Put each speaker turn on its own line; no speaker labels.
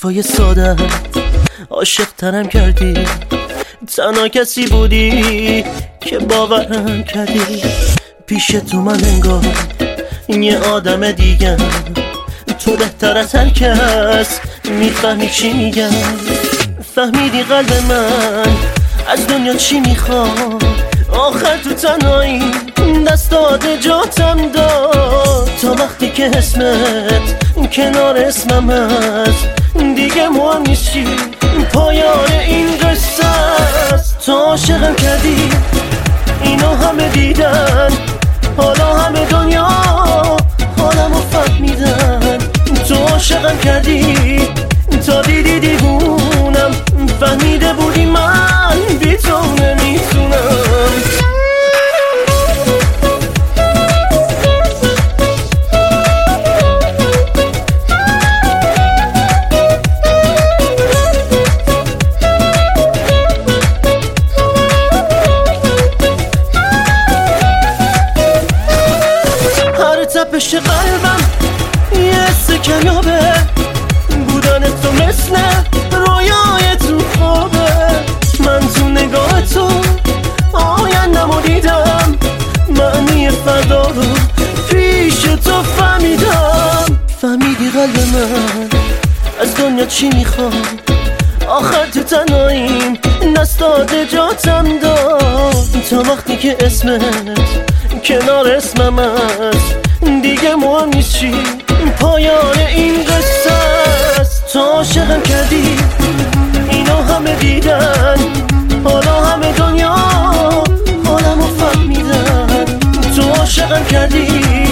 حرفای ساده عاشق ترم کردی، تنها کسی بودی که باورم کردی. پیش تو من انگار یه آدم دیگم، تو بهتر از هر کس میفهمی چی میگم. فهمیدی قلب من از دنیا چی میخواد، آخر تو تنهایی دست داده جاتم داد. تا وقتی که اسمت کنار اسمم هست دیگه مهم نیست چی، پایان این قصه است. تو عاشقم کردی اینو همه دیدن، حالا همه دنیا حالمو فهمیدن. تو عاشقم کردی تا دیدی دیوونم، فهمیده بودی من بی تو نمیتونم. هر تپش قلبم یه حس کمیابه، بودن تو مثل رویای تو خوابه. من تو نگاه تو آینده‌مو دیدم، معنی فردا رو پیش تو فهمیدم. فهمیدی قلب من از دنیا چی میخواد، آخر تو تنهاییم دست داده جاتم داد. تا وقتی که اسمت کنار اسمم هست دیگه مهم نیست چی، پایان این قصه است. تو عاشقم کردی اینو همه دیدن، حالا همه دنیا حالمو فهمیدن. تو عاشقم کردی